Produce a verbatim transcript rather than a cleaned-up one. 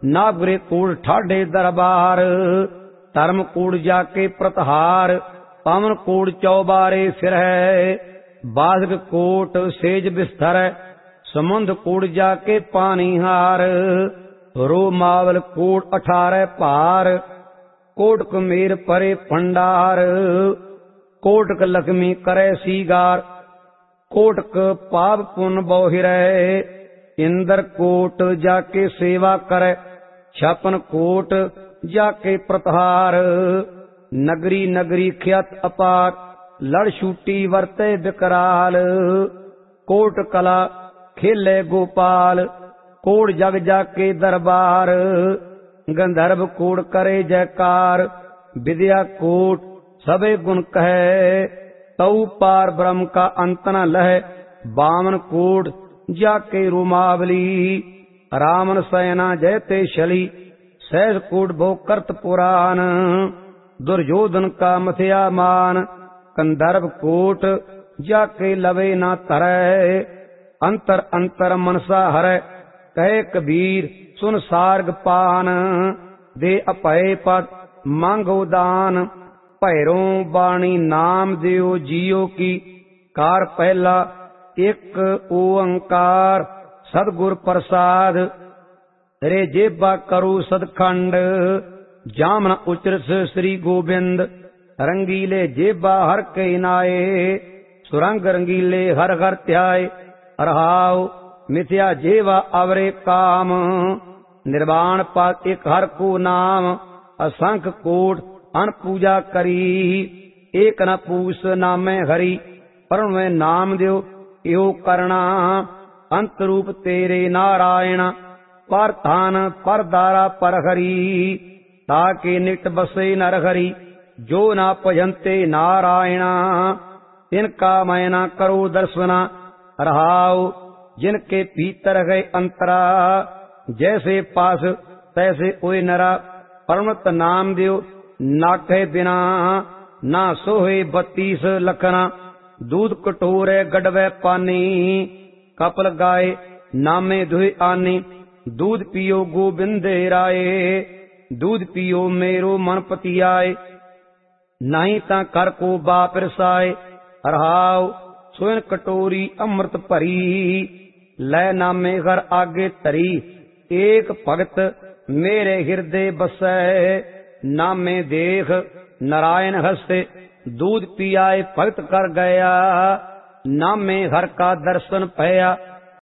नागरे कूड़ ठाडे दरबार, धर्म कूड़ जाके प्रतहार, पवन कूड़ चौबारे फिर है, बाधक कोट सेज बिस्तर, समुंद कूड़ जाके पानी हार, रो मावल कूड़ अठारह पार, कोटक मेर परे भंडार, कोटक लक्ष्मी करे सीगार, कोटक पाप पुन बहुरे, इंद्र कोट जाके सेवा करे, छपन कोट जाके प्रतहार, नगरी नगरी ख्यात अपार, लड़ छूटी वरते विकराल, कोट कला खेले गोपाल, कोट जग जाके दरबार, गंधर्व कोट करे जयकार, विद्या कोट सबे गुण कहे, तऊ पार ब्रह्म का अंत न लह, बामन कोट जाके रुमावली, रामन सैना जयते शली, सहज कोट भो करत पुराण, दुर्योधन का मथया मान, कंधर्व कोट जाके लवे ना तरय, अंतर अंतर मनसा हरै, कहे कबीर सुन सार्ग पान, दे अपय पद मांगो दान, भैरों बाणी नाम दियो जियो की, कार पहला एक ओंकार, सदगुर प्रसाद, रे जेबा करो सदखंड, जामन उचरस श्री गोबिंद, रंगीले जेबा हर के नाये, सुरंग रंगीले हर हर त्याय, रहाव मिथ्या जेवा अवरे काम, निर्वाण पद एक हर को नाम, असंख कोट अन पूजा करी, एक न पूस नामे हरि, परम में नाम दियो यो करना, अंत रूप तेरे नारायण, पर थान पर दारा पर हरि, ताके नित बसे नर हरि, जो ना भजनते नारायण, इनका मैं ना करो दर्शना, रहाओ जिनके भीतर गए अंतरा, जैसे पास तैसे ओए नरा, परमत नाम दियो नाके बिना, ना सोहे बत्तीस लखना, दूध कटोरे गड़वे पानी, कपल गाय नामे दुहे आनी, दूध पियो गोबिंदे राये, दूध पियो मेरो मन पतियाए, नहीं ता कर को बाप रसाए, रहाओ सोन कटोरी अमृत भरी, लै नामे घर आगे तरी, एक भगत मेरे हृदय बसै, नामे देख नारायण हस्ते, दूध पियाए भगत कर गया, नामे हर का दर्शन पया,